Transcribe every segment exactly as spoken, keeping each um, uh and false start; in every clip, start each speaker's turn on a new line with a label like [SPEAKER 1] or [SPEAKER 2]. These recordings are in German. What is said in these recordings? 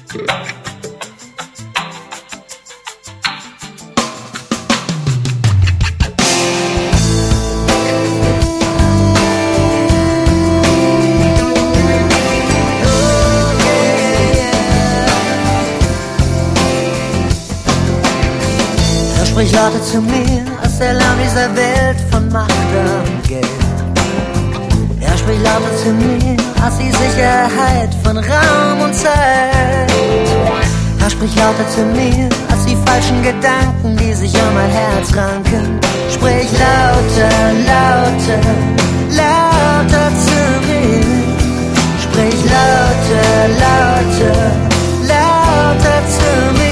[SPEAKER 1] Sprich Laute zu mir aus der Lärm dieser Welt von Macht und Geld. Er spricht lauter zu mir aus die Sicherheit von Raum und Zeit. Er spricht lauter zu mir als die falschen Gedanken, die sich um mein Herz ranken. Sprich lauter, lauter, lauter zu mir. Sprich lauter, lauter, lauter zu mir.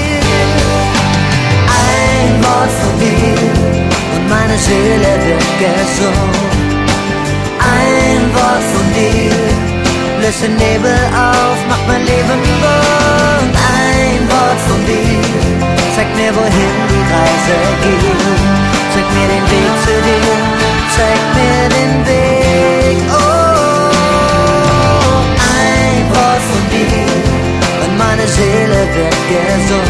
[SPEAKER 1] Ein Wort von dir und meine Seele wird gesund. Ein Wort von dir löst den Nebel auf, macht mein Leben bunt. Ein Wort von dir zeigt mir, wohin die Reise geht. Zeigt mir den Weg zu dir, zeigt mir den Weg. Oh, ein Wort von dir und meine Seele wird gesund.